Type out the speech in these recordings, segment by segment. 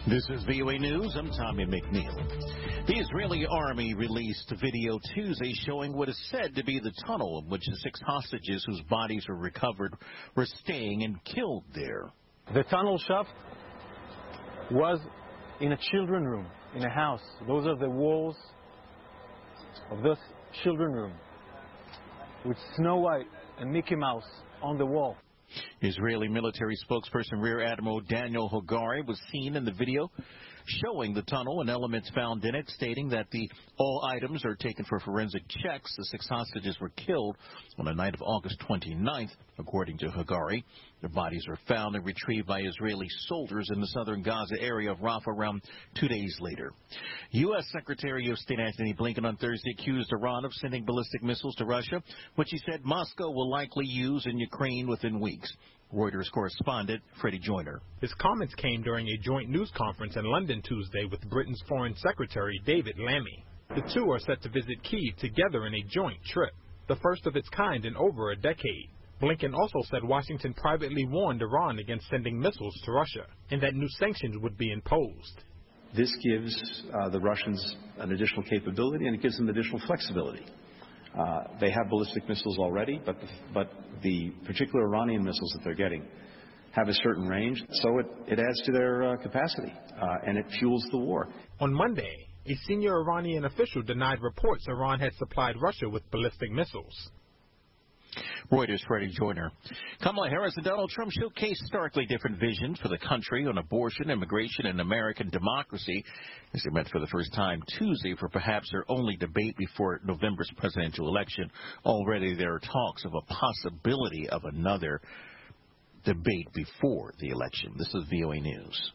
This is VOA News. I'm Tommy McNeil. The Israeli army released a video Tuesday showing what is said to be the tunnel in which the 6 hostages whose bodies were recovered were staying and killed there. The tunnel shaft was in a children's room, in a house. Those are the walls of this children's room with Snow White and Mickey Mouse on the wall. Israeli military spokesperson Rear Admiral Daniel Hagari was seen in the video showing the tunnel and elements found in it, stating that all items are taken for forensic checks. The 6 hostages were killed on the night of August 29th, according to Hagari. Their bodies were found and retrieved by Israeli soldiers in the southern Gaza area of Rafah around 2 days later. U.S. Secretary of State Antony Blinken on Thursday accused Iran of sending ballistic missiles to Russia, which he said Moscow will likely use in Ukraine within weeks. Reuters correspondent Freddie Joyner. His comments came during a joint news conference in London Tuesday with Britain's Foreign Secretary David Lammy. The two are set to visit Kyiv together in a joint trip, the first of its kind in over a decade. Blinken also said Washington privately warned Iran against sending missiles to Russia and that new sanctions would be imposed. This gives the Russians an additional capability and it gives them additional flexibility. They have ballistic missiles already, but the particular Iranian missiles that they're getting have a certain range, so it adds to their capacity, and it fuels the war. On Monday, a senior Iranian official denied reports Iran had supplied Russia with ballistic missiles. Reuters' Freddie Joyner. Kamala Harris and Donald Trump showcased starkly different visions for the country on abortion, immigration, and American democracy as they met for the first time Tuesday for perhaps their only debate before November's presidential election. Already there are talks of a possibility of another debate before the election. This is VOA News.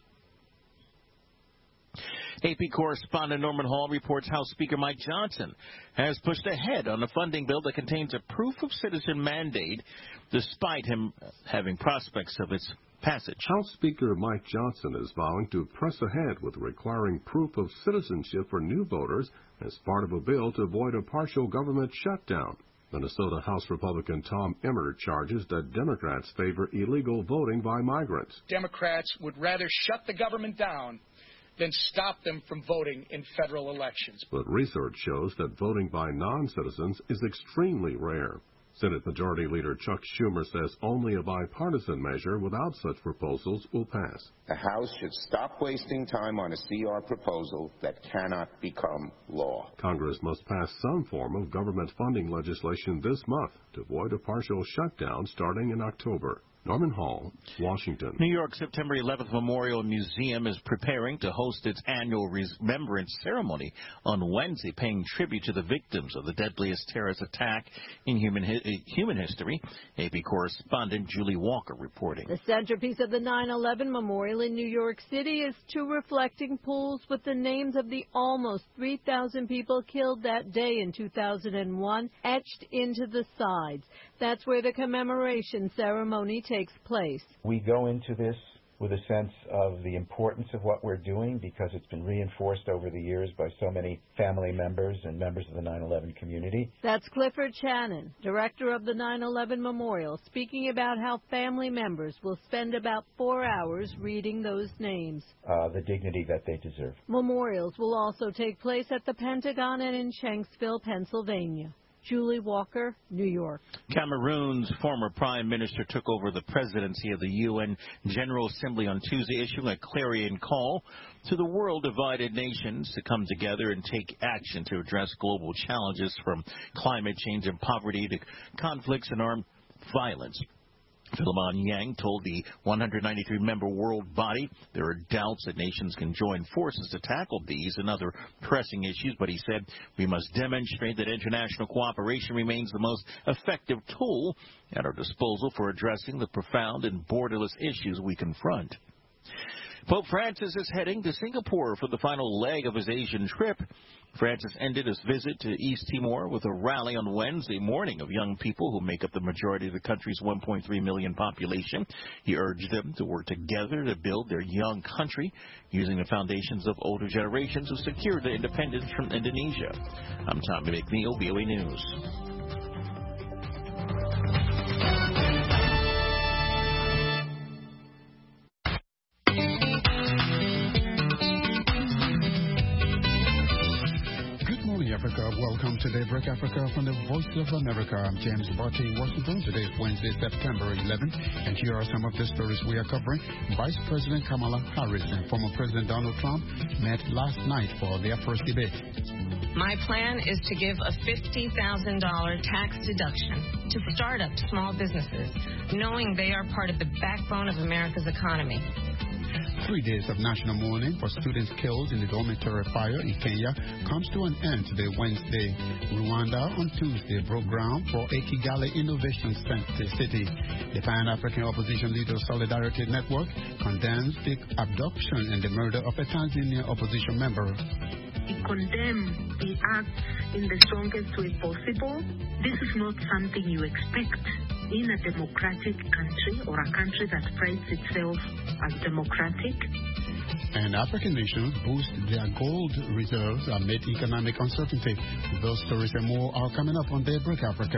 AP correspondent Norman Hall reports House Speaker Mike Johnson has pushed ahead on a funding bill that contains a proof of citizen mandate, despite him having prospects of its passage. House Speaker Mike Johnson is vowing to press ahead with requiring proof of citizenship for new voters as part of a bill to avoid a partial government shutdown. Minnesota House Republican Tom Emmer charges that Democrats favor illegal voting by migrants. Democrats would rather shut the government down than stop them from voting in federal elections. But research shows that voting by non-citizens is extremely rare. Senate Majority Leader Chuck Schumer says only a bipartisan measure without such proposals will pass. The House should stop wasting time on a CR proposal that cannot become law. Congress must pass some form of government funding legislation this month to avoid a partial shutdown starting in October. Norman Hall, Washington. New York September 11th Memorial Museum is preparing to host its annual remembrance ceremony on Wednesday, paying tribute to the victims of the deadliest terrorist attack in human history. AP correspondent Julie Walker reporting. The centerpiece of the 9/11 Memorial in New York City is 2 reflecting pools with the names of the almost 3,000 people killed that day in 2001 etched into the sides. That's where the commemoration ceremony takes place. We go into this with a sense of the importance of what we're doing because it's been reinforced over the years by so many family members and members of the 9/11 community. That's Clifford Shannon, director of the 9/11 Memorial, speaking about how family members will spend about 4 hours reading those names. The dignity that they deserve. Memorials will also take place at the Pentagon and in Shanksville, Pennsylvania. Julie Walker, New York. Cameroon's former prime minister took over the presidency of the UN General Assembly on Tuesday, issuing a clarion call to the world-divided nations to come together and take action to address global challenges from climate change and poverty to conflicts and armed violence. Philemon Yang told the 193-member world body there are doubts that nations can join forces to tackle these and other pressing issues, but he said we must demonstrate that international cooperation remains the most effective tool at our disposal for addressing the profound and borderless issues we confront. Pope Francis is heading to Singapore for the final leg of his Asian trip. Francis ended his visit to East Timor with a rally on Wednesday morning of young people who make up the majority of the country's 1.3 million population. He urged them to work together to build their young country using the foundations of older generations who secured their independence from Indonesia. I'm Tommy McNeil, VOA News. Welcome to Daybreak Africa from the Voice of America. I'm James Barty in Washington. Today is Wednesday, September 11th, and here are some of the stories we are covering. Vice President Kamala Harris and former President Donald Trump met last night for their first debate. My plan is to give a $50,000 tax deduction to startup small businesses, knowing they are part of the backbone of America's economy. 3 days of national mourning for students killed in the dormitory fire in Kenya comes to an end today, Wednesday. Rwanda on Tuesday broke ground for a Kigali Innovation City. The Pan-African Opposition Leaders Solidarity Network condemns the abduction and the murder of a Tanzanian opposition member. We condemn the act in the strongest way possible. This is not something you expect in a democratic country or a country that prides itself as democratic. And African nations boost their gold reserves amid economic uncertainty. Those stories and more are coming up on Daybreak Africa.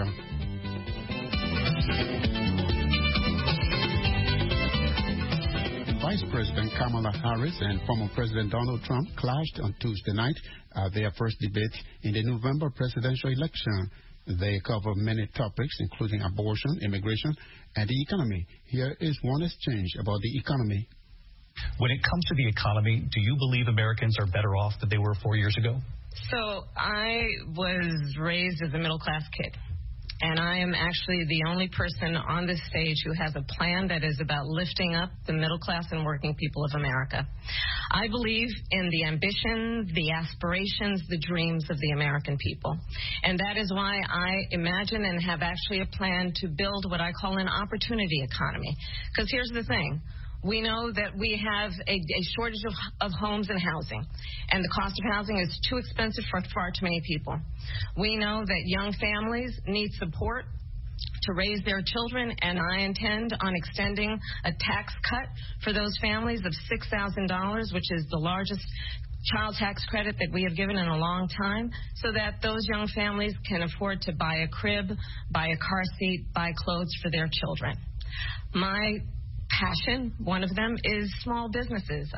Vice President Kamala Harris and former President Donald Trump clashed on Tuesday night at their first debate in the November presidential election. They cover many topics, including abortion, immigration, and the economy. Here is one exchange about the economy. When it comes to the economy, do you believe Americans are better off than they were 4 years ago? So I was raised as a middle-class kid. And I am actually the only person on this stage who has a plan that is about lifting up the middle class and working people of America. I believe in the ambition, the aspirations, the dreams of the American people. And that is why I imagine and have actually a plan to build what I call an opportunity economy. Because here's the thing. We know that we have a shortage of homes and housing, and the cost of housing is too expensive for far too many people. We know that young families need support to raise their children, and I intend on extending a tax cut for those families of $6,000, which is the largest child tax credit that we have given in a long time, so that those young families can afford to buy a crib, buy a car seat, buy clothes for their children. My passion, one of them, is small businesses.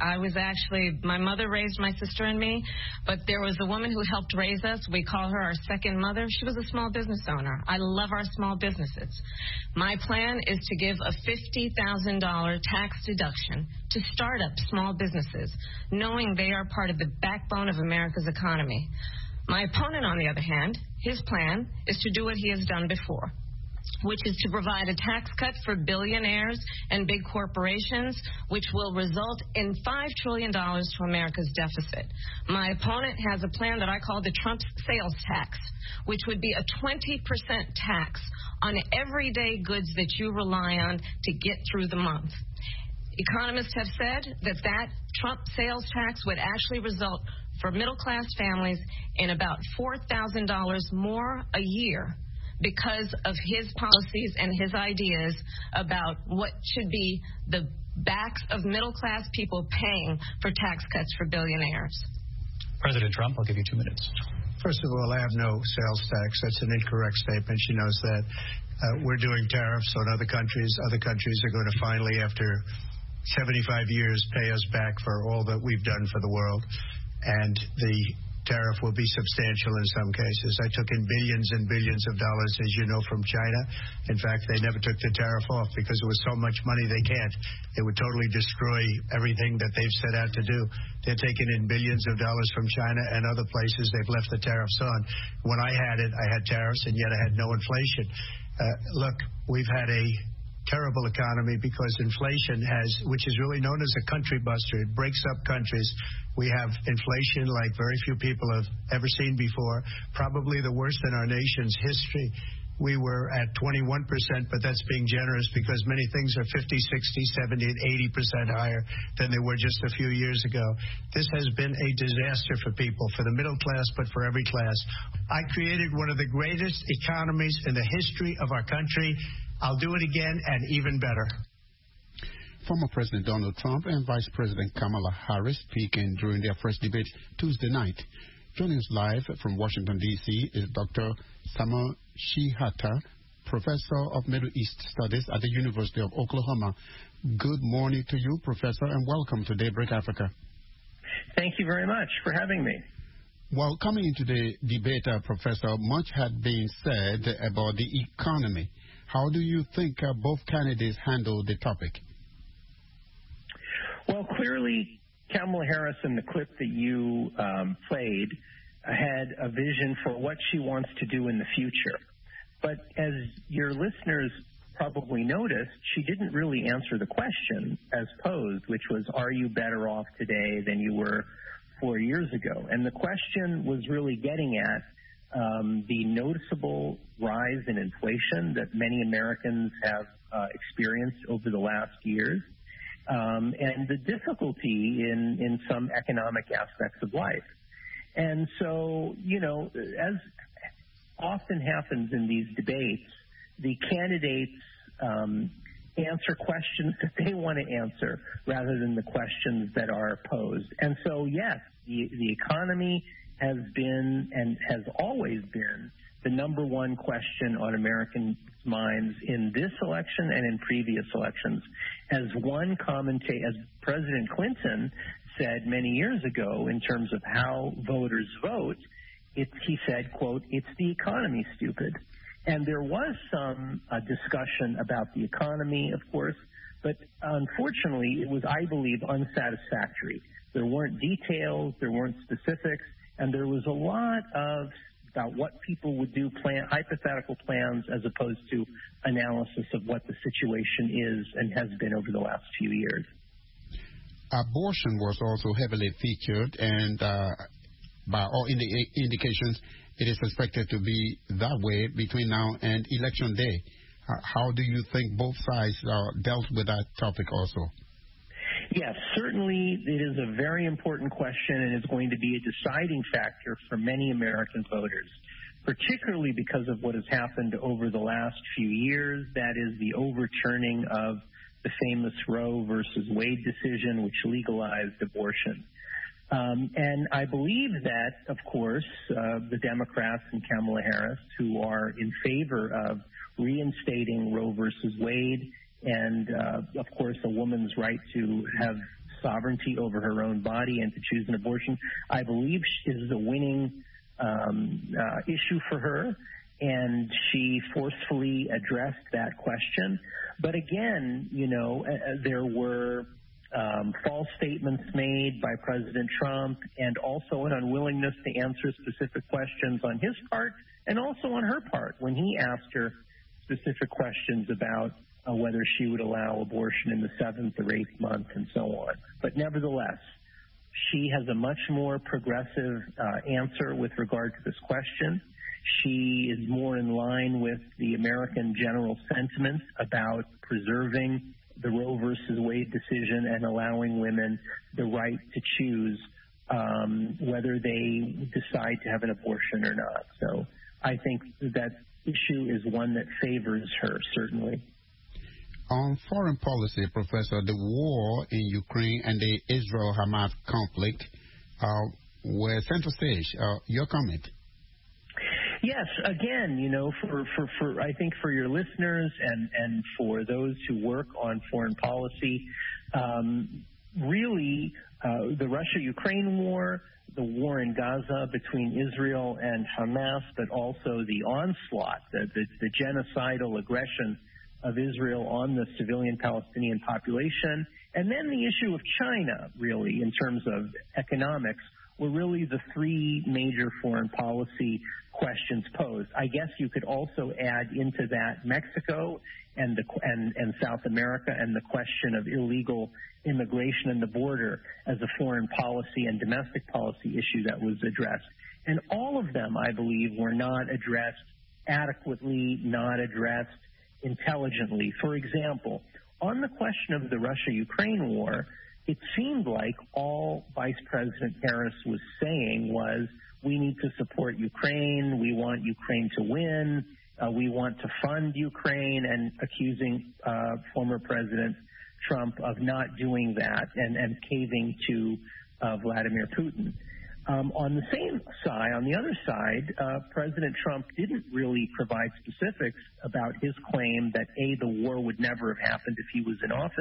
My mother raised my sister and me, but there was a woman who helped raise us. We call her our second mother. She was a small business owner. I love our small businesses. My plan is to give a $50,000 tax deduction to start up small businesses, knowing they are part of the backbone of America's economy. My opponent, on the other hand, his plan is to do what he has done before, which is to provide a tax cut for billionaires and big corporations, which will result in $5 trillion to America's deficit. My opponent has a plan that I call the Trump sales tax, which would be a 20% tax on everyday goods that you rely on to get through the month. Economists have said that Trump sales tax would actually result for middle-class families in about $4,000 more a year, because of his policies and his ideas about what should be the backs of middle-class people paying for tax cuts for billionaires. President Trump, I'll give you 2 minutes. First of all, I have no sales tax. That's an incorrect statement. She knows that. We're doing tariffs on other countries. Other countries are going to finally, after 75 years, pay us back for all that we've done for the world. And the tariff will be substantial in some cases. I took in billions and billions of dollars, as you know, from China. In fact, they never took the tariff off because it was so much money they can't. It would totally destroy everything that they've set out to do. They're taking in billions of dollars from China and other places. They've left the tariffs on. When I had it, I had tariffs, and yet I had no inflation. Look, we've had a terrible economy because inflation which is really known as a country buster. It breaks up countries. We have inflation like very few people have ever seen before, probably the worst in our nation's history. We were at 21%, but that's being generous because many things are 50, 60, 70, and 80% higher than they were just a few years ago. This has been a disaster for people, for the middle class, but for every class. I created one of the greatest economies in the history of our country. I'll do it again and even better. Former President Donald Trump and Vice President Kamala Harris speaking during their first debate Tuesday night. Joining us live from Washington, D.C. is Dr. Samuel Shihata, Professor of Middle East Studies at the University of Oklahoma. Good morning to you, Professor, and welcome to Daybreak Africa. Thank you very much for having me. Well, coming into the debate, Professor, much had been said about the economy. How do you think both candidates handled the topic? Well, clearly, Kamala Harris, in the clip that you played, had a vision for what she wants to do in the future. But as your listeners probably noticed, she didn't really answer the question as posed, which was, are you better off today than you were 4 years ago? And the question was really getting at the noticeable rise in inflation that many Americans have experienced over the last years, and the difficulty in some economic aspects of life. And so, you know, as often happens in these debates, the candidates answer questions that they want to answer rather than the questions that are posed. And so, yes, the economy has been and has always been the number one question on Americans' minds in this election and in previous elections. As one commentator, as President Clinton said many years ago in terms of how voters vote, he said, quote, "It's the economy, stupid." And there was some discussion about the economy, of course, but unfortunately it was, I believe, unsatisfactory. There weren't details, there weren't specifics, and there was a lot about what people would do, hypothetical plans, as opposed to analysis of what the situation is and has been over the last few years. Abortion was also heavily featured, and by all indications, it is expected to be that way between now and Election Day. How do you think both sides dealt with that topic also? Yes, certainly it is a very important question and is going to be a deciding factor for many American voters, particularly because of what has happened over the last few years. That is the overturning of the famous Roe versus Wade decision, which legalized abortion. And I believe that, of course, the Democrats and Kamala Harris, who are in favor of reinstating Roe versus Wade and, of course, a woman's right to have sovereignty over her own body and to choose an abortion, I believe is a winning issue for her, and she forcefully addressed that question. But again, you know, there were false statements made by President Trump, and also an unwillingness to answer specific questions on his part and also on her part when he asked her specific questions about whether she would allow abortion in the 7th or 8th month and so on. But nevertheless, she has a much more progressive answer with regard to this question. She is more in line with the American general sentiment about preserving the Roe versus Wade decision and allowing women the right to choose whether they decide to have an abortion or not. So I think that issue is one that favors her, certainly. On foreign policy, Professor, the war in Ukraine and the Israel-Hamas conflict were center stage. Your comment? Yes, again, you know, for I think for your listeners and for those who work on foreign policy, really the Russia-Ukraine war, the war in Gaza between Israel and Hamas, but also the onslaught, the genocidal aggression of Israel on the civilian Palestinian population, and then the issue of China, really, in terms of economics, were really the three major foreign policy questions posed. I guess you could also add into that Mexico and South America and the question of illegal immigration and the border as a foreign policy and domestic policy issue that was addressed. And all of them, I believe, were not addressed adequately, not addressed intelligently. For example, on the question of the Russia-Ukraine war, it seemed like all Vice President Harris was saying was, we need to support Ukraine, we want Ukraine to win, we want to fund Ukraine, and accusing former President Trump of not doing that and caving to Vladimir Putin. On the same side, on the other side, President Trump didn't really provide specifics about his claim that, A, the war would never have happened if he was in office,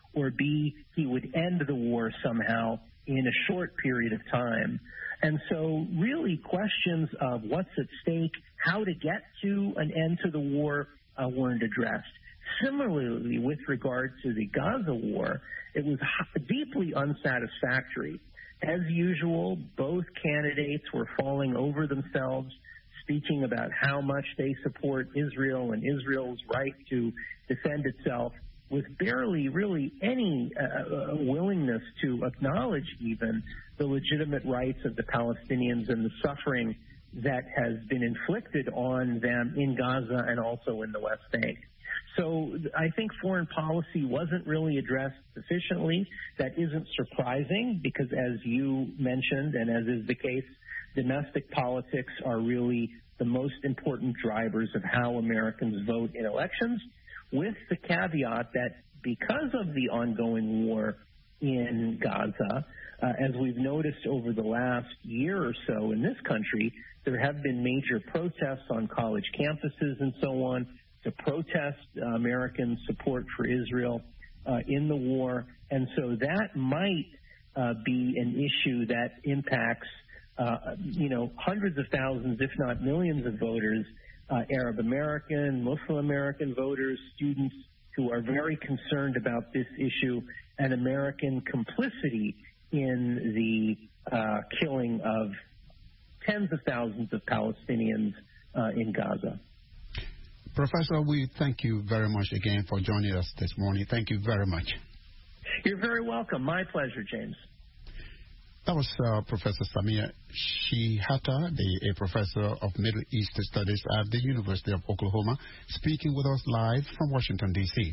or B, he would end the war somehow in a short period of time. And so really questions of what's at stake, how to get to an end to the war weren't addressed. Similarly, with regard to the Gaza war, it was deeply unsatisfactory. As usual, both candidates were falling over themselves, speaking about how much they support Israel and Israel's right to defend itself, with barely really any willingness to acknowledge even the legitimate rights of the Palestinians and the suffering that has been inflicted on them in Gaza and also in the West Bank. So I think foreign policy wasn't really addressed sufficiently. That isn't surprising because, as you mentioned, and as is the case, domestic politics are really the most important drivers of how Americans vote in elections, with the caveat that because of the ongoing war in Gaza, as we've noticed over the last year or so in this country, there have been major protests on college campuses and so on to protest American support for Israel in the war. And so that might be an issue that impacts, hundreds of thousands, if not millions of voters, Arab American, Muslim American voters, students who are very concerned about this issue and American complicity in the killing of tens of thousands of Palestinians in Gaza. Professor, we thank you very much again for joining us this morning. Thank you very much. You're very welcome. My pleasure, James. That was Professor Samia Shihata, a professor of Middle East Studies at the University of Oklahoma, speaking with us live from Washington, D.C.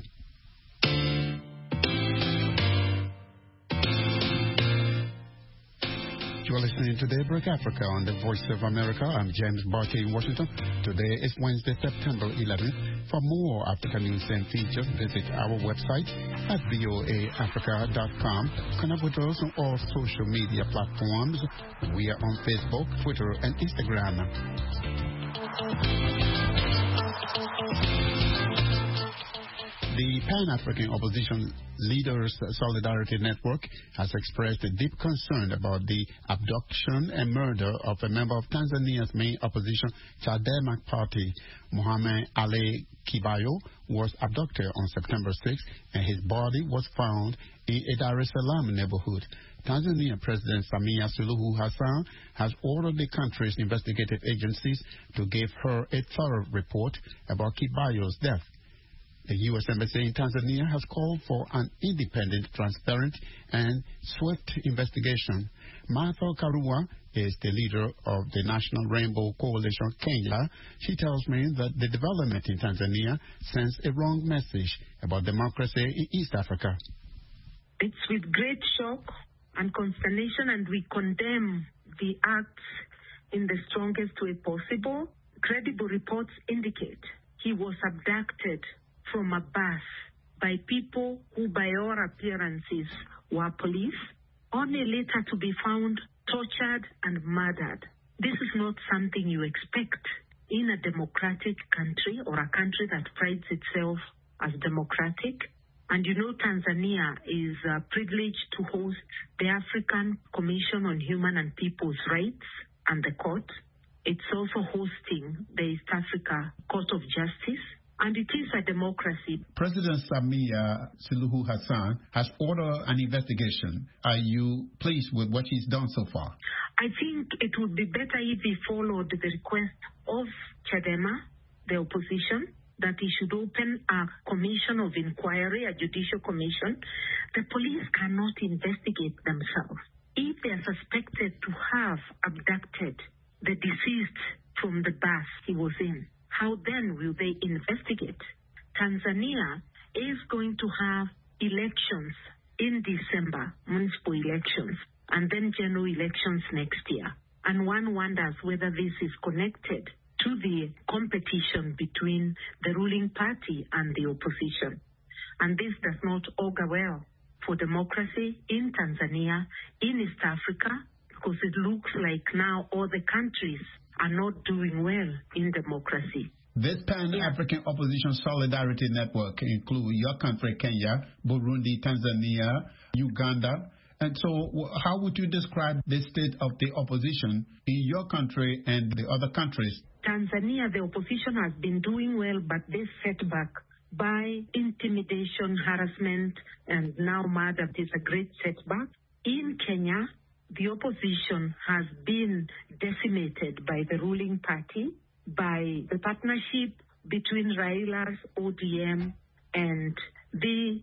You are listening to Daybreak Africa on the Voice of America. I'm James Barty in Washington. Today is Wednesday, September 11th. For more African news and features, visit our website at voaafrica.com. Connect with us on all social media platforms. We are on Facebook, Twitter, and Instagram. The Pan-African Opposition Leaders Solidarity Network has expressed a deep concern about the abduction and murder of a member of Tanzania's main opposition Chadema party. Mohamed Ali Kibayo was abducted on September 6, and his body was found in a Dar es Salaam neighborhood. Tanzania President Samia Suluhu Hassan has ordered the country's investigative agencies to give her a thorough report about Kibayo's death. The U.S. Embassy in Tanzania has called for an independent, transparent, and swift investigation. Martha Karua is the leader of the National Rainbow Coalition Kenya. She tells me that the development in Tanzania sends a wrong message about democracy in East Africa. It's with great shock and consternation, and we condemn the acts in the strongest way possible. Credible reports indicate he was abducted from a bus by people who by all appearances were police, only later to be found tortured and murdered. This is not something you expect in a democratic country or a country that prides itself as democratic. And you know, Tanzania is privileged to host the African Commission on Human and People's Rights and the court. It's also hosting the East Africa Court of Justice. And it is a democracy. President Samia Suluhu Hassan has ordered an investigation. Are you pleased with what he's done so far? I think it would be better if he followed the request of Chadema, the opposition, that he should open a commission of inquiry, a judicial commission. The police cannot investigate themselves. If they are suspected to have abducted the deceased from the bus he was in, how then will they investigate? Tanzania is going to have elections in December, municipal elections, and then general elections next year. And one wonders whether this is connected to the competition between the ruling party and the opposition. And this does not augur well for democracy in Tanzania, in East Africa, because it looks like now all the countries are not doing well in democracy. This Pan-African Opposition Solidarity Network includes your country, Kenya, Burundi, Tanzania, Uganda. And so how would you describe the state of the opposition in your country and the other countries? Tanzania, the opposition has been doing well, but they set back by intimidation, harassment, and now murder. It is a great setback. In Kenya, the opposition has been decimated by the ruling party, by the partnership between Raila's ODM and the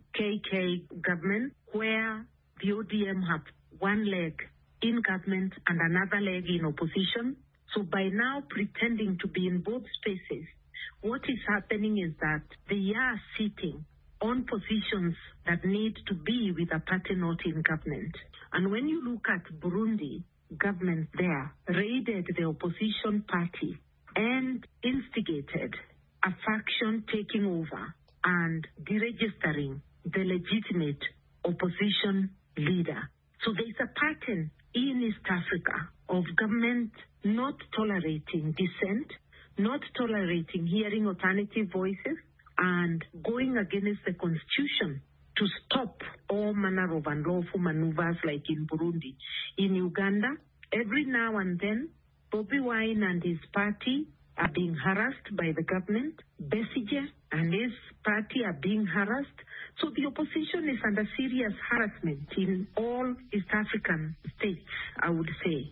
KK government, where the ODM have one leg in government and another leg in opposition. So by now pretending to be in both spaces, what is happening is that they are sitting on positions that need to be with a party not in government. And when you look at Burundi, government there raided the opposition party and instigated a faction taking over and deregistering the legitimate opposition leader. So there's a pattern in East Africa of government not tolerating dissent, not tolerating hearing alternative voices, and going against the constitution to stop all manner of unlawful maneuvers like in Burundi. In Uganda, every now and then, Bobi Wine and his party are being harassed by the government. Besigye and his party are being harassed. So the opposition is under serious harassment in all East African states, I would say.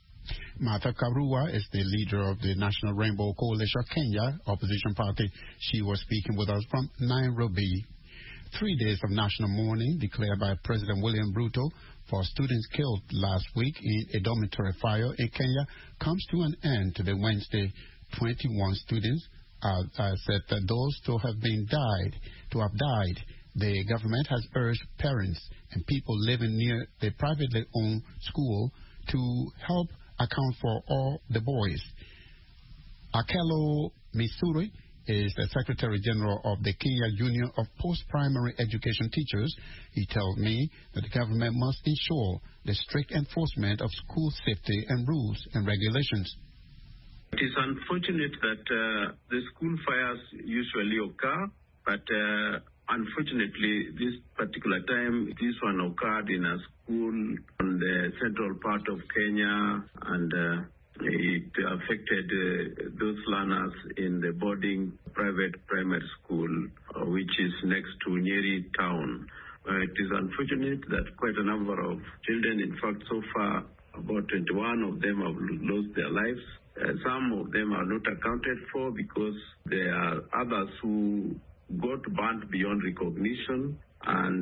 Martha Karua is the leader of the National Rainbow Coalition Kenya opposition party. She was speaking with us from Nairobi. 3 days of national mourning declared by President William Ruto for students killed last week in a dormitory fire in Kenya comes to an end today, Wednesday. 21 students are said that those to have died. The government has urged parents and people living near the privately owned school to help account for all the boys. Akelo Missouri is the Secretary General of the Kenya Union of Post-Primary Education Teachers. He tells me that the government must ensure the strict enforcement of school safety and rules and regulations. It is unfortunate that the school fires usually occur, but unfortunately, this particular time, this one occurred in a school on the central part of Kenya, and it affected those learners in the boarding private primary school, which is next to Nyeri town. It is unfortunate that quite a number of children, in fact, so far, about 21 of them have lost their lives. Some of them are not accounted for because there are others who got burnt beyond recognition, and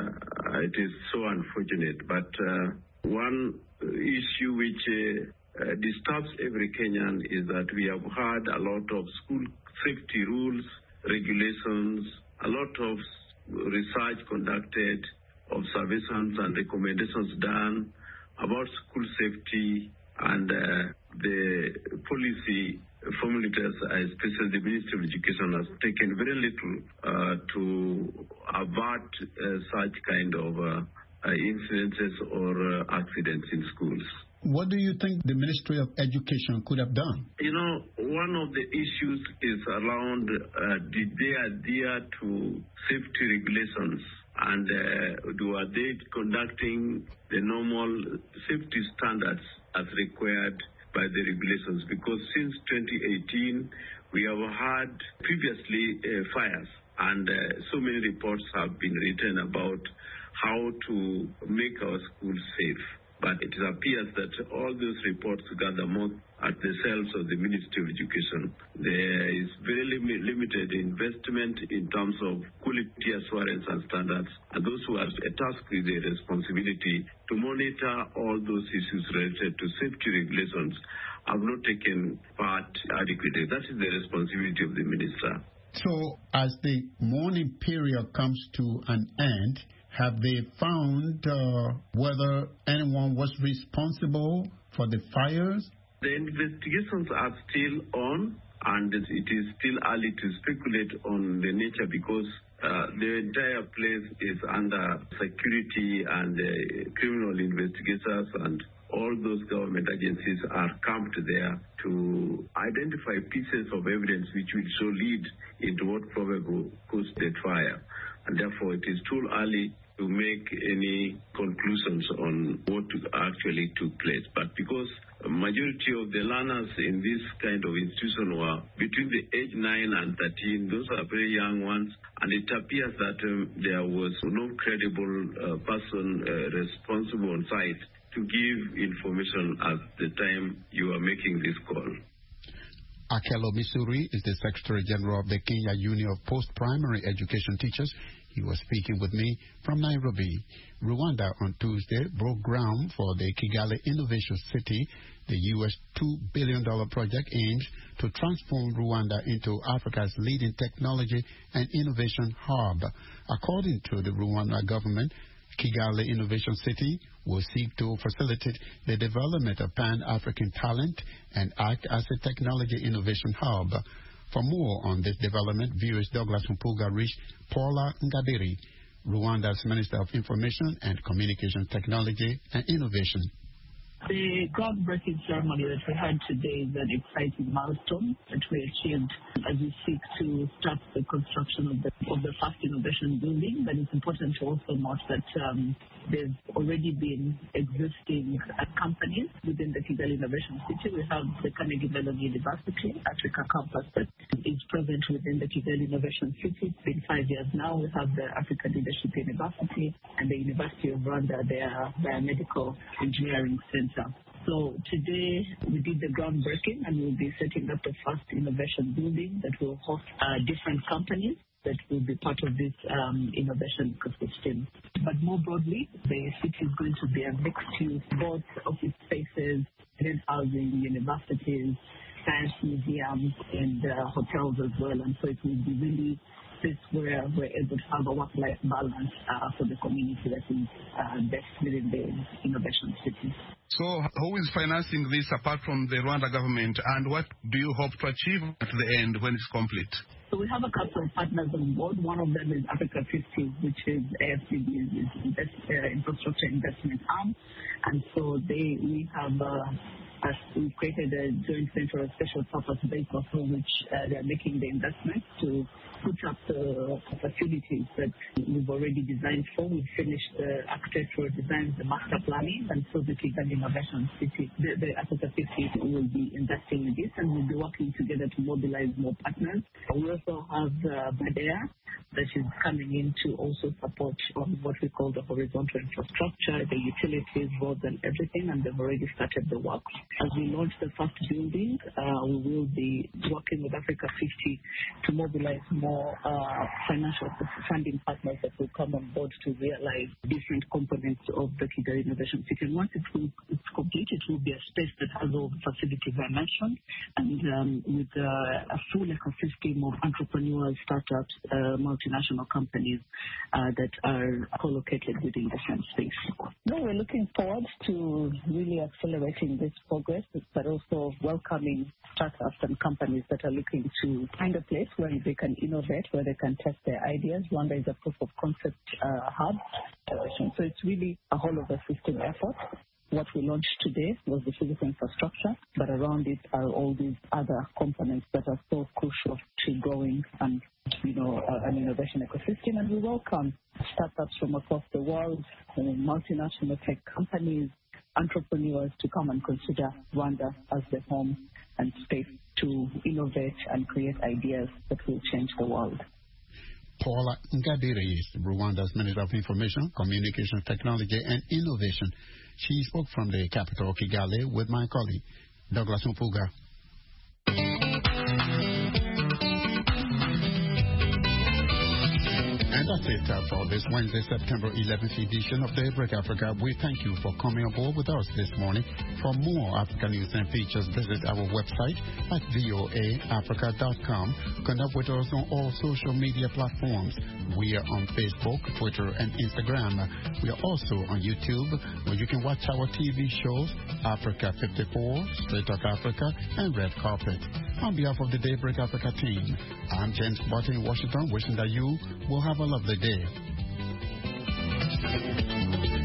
it is so unfortunate. But one issue which disturbs every Kenyan is that we have had a lot of school safety rules, regulations, a lot of research conducted, observations and recommendations done about school safety, and the policy formulators, especially the Ministry of Education, has taken very little to avert such kind of incidences or accidents in schools. What do you think the Ministry of Education could have done? You know, one of the issues is around did they adhere to safety regulations, and are they conducting the normal safety standards as required by the regulations? Because since 2018, we have had previously fires, and so many reports have been written about how to make our schools safe. But it appears that all those reports gather more at the cells of the Ministry of Education. There is very limited investment in terms of quality assurance and standards. And those who are tasked with the responsibility to monitor all those issues related to safety regulations have not taken part adequately. That is the responsibility of the minister. So as the mourning period comes to an end, have they found whether anyone was responsible for the fires? The investigations are still on, and it is still early to speculate on the nature because the entire place is under security and criminal investigators, and all those government agencies are camped there to identify pieces of evidence which will so lead into what probably caused the fire. And therefore, it is too early to make any conclusions on what actually took place. But because a majority of the learners in this kind of institution were between the age 9 and 13, those are very young ones, and it appears that there was no credible person responsible on site to give information at the time you are making this call. Akelo Missouri is the Secretary General of the Kenya Union of Post-Primary Education Teachers. He was speaking with me from Nairobi. Rwanda on Tuesday broke ground for the Kigali Innovation City. The U.S. $2 billion project aims to transform Rwanda into Africa's leading technology and innovation hub. According to the Rwanda government, Kigali Innovation City will seek to facilitate the development of Pan-African talent and act as a technology innovation hub. For more on this development, viewers Douglas Mpuga reached Paula Ngabiri, Rwanda's Minister of Information and Communication Technology and Innovation. The groundbreaking ceremony that we had today is an exciting milestone that we achieved as we seek to start the construction of the first innovation building. But it's important to also note that there's already been existing companies within the Kigali Innovation City. We have the Carnegie Mellon University Africa campus that is present within the Kigali Innovation City. It's been 5 years now. We have the African Leadership University and the University of Rwanda, their Biomedical Engineering Center. So today we did the groundbreaking and we'll be setting up the first innovation building that will host different companies that will be part of this innovation ecosystem. But more broadly, the city is going to be a mixed use, both office spaces, student housing, universities, science museums, and hotels as well. And so it will be really this where we're able to have a work-life balance for the community that is best within the innovation city. So who is financing this apart from the Rwanda government, and what do you hope to achieve at the end when it's complete? So we have a couple of partners on board. One of them is Africa 50, which is AFCB's infrastructure investment arm. And so we have we created a joint venture, a special purpose vehicle through which they are making the investment to put up the facilities that we've already designed for. We've finished the architectural designs, the master planning, and so the Kigali Innovation City, the Africa 50 will be investing in this, and we'll be working together to mobilize more partners. We also have Badea that is coming in to also support on what we call the horizontal infrastructure, the utilities, roads, and everything, and they've already started the work. As we launch the first building, we will be working with Africa 50 to mobilize more financial funding partners that will come on board to realize different components of the Kigali Innovation City. And once it's complete, it will be a space that has all the facilities I mentioned, and with a full ecosystem of entrepreneurs, startups, multinational companies that are co-located within the same space. No, we're looking forward to really accelerating this progress, but also welcoming startups and companies that are looking to find a place where they can innovate, where they can test their ideas. Rwanda is a proof of concept hub. So it's really a whole of the system effort. What we launched today was the physical infrastructure, but around it are all these other components that are so crucial to growing and, an innovation ecosystem. And we welcome startups from across the world, multinational tech companies, entrepreneurs to come and consider Rwanda as the home and space to innovate and create ideas that will change the world. Paula Ngabiri is Rwanda's Minister of Information, Communication Technology and Innovation. She spoke from the capital, Kigali, with my colleague, Douglas Mpuga. And that's it for this Wednesday, September 11th edition of Daybreak Africa. We thank you for coming aboard with us this morning. For more African news and features, visit our website at voaafrica.com. Connect with us on all social media platforms. We are on Facebook, Twitter, and Instagram. We are also on YouTube, where you can watch our TV shows, Africa 54, Straight Talk Africa, and Red Carpet. On behalf of the Daybreak Africa team, I'm James Barton in Washington, wishing that you will have a lovely day.